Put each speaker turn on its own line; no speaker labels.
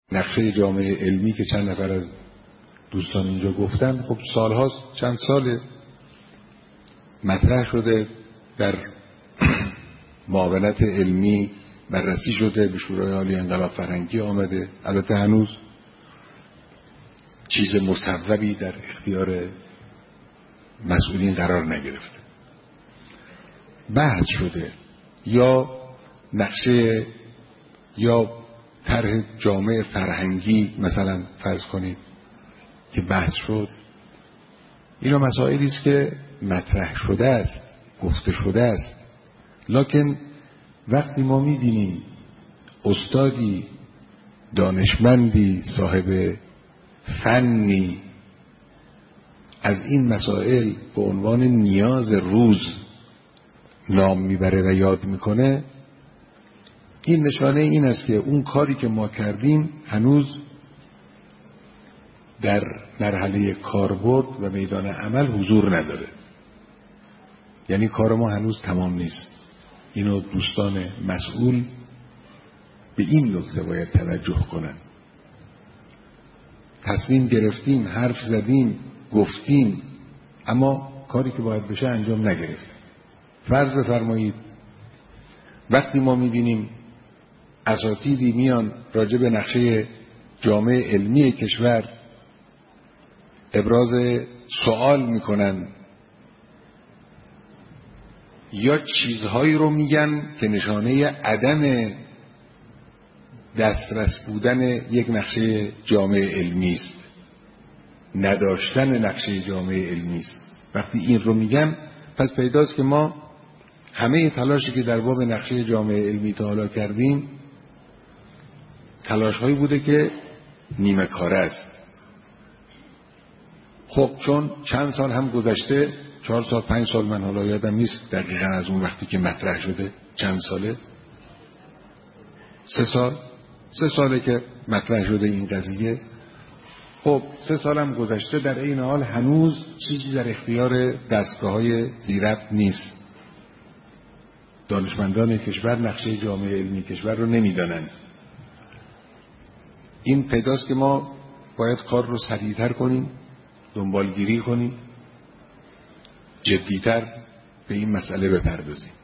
نقشه جامعه علمی که چند نفر از دوستان اینجا گفتن، خب سالهاست، چند سال مطرح شده، در معاونت علمی بررسی شده، به شورای عالی انقلاب فرهنگی آمده. البته هنوز چیز مصوبی در اختیار مسئولین قرار نگرفته. بحث شده یا نقشه یا طرح جامعه فرهنگی مثلا فرض کنید که بحث شد. اینا مسائلی است که مطرح شده است، گفته شده است، لکن وقتی ما می‌بینیم استادی، دانشمندی، صاحب فنی از این مسائل به عنوان نیاز روز نام میبره و یاد میکنه، این نشانه این است که اون کاری که ما کردیم هنوز در مرحله کاربرد و میدان عمل حضور نداره. یعنی کار ما هنوز تمام نیست. اینو دوستان مسئول به این نکته باید توجه کنن. تصمیم گرفتیم، حرف زدیم، گفتیم، اما کاری که باید بشه انجام نگرفتیم. فرض بفرمایید وقتی ما میبینیم اساتیدی میان راجع به نقشه جامعه علمی کشور ابراز سوال میکنن یا چیزهایی رو میگن که نشانه عدم دسترس بودن یک نقشه جامعه علمی است، نداشتن نقشه جامعه علمی است، وقتی این رو میگن پس پیداست که ما همه تلاشی که در باب نقشه جامعه علمی تا حالا کردیم تلاش‌هایی بوده که نیمه کاره است. خب چون چند سال هم گذشته، 4 سال 5 سال، من حالا یادم نیست دقیقاً از اون وقتی که مطرح شده چند ساله، 3 ساله که مطرح شده این قضیه. خب 3 سال هم گذشته، در این حال هنوز چیزی در اختیار دستگاه‌های زیربط نیست. دانشمندان کشور نقشه جامعه علمی کشور رو نمیدانند. این پیداست که ما باید کار رو سریعتر کنیم، دنبالگیری کنیم، جدیتر به این مسئله بپردازیم.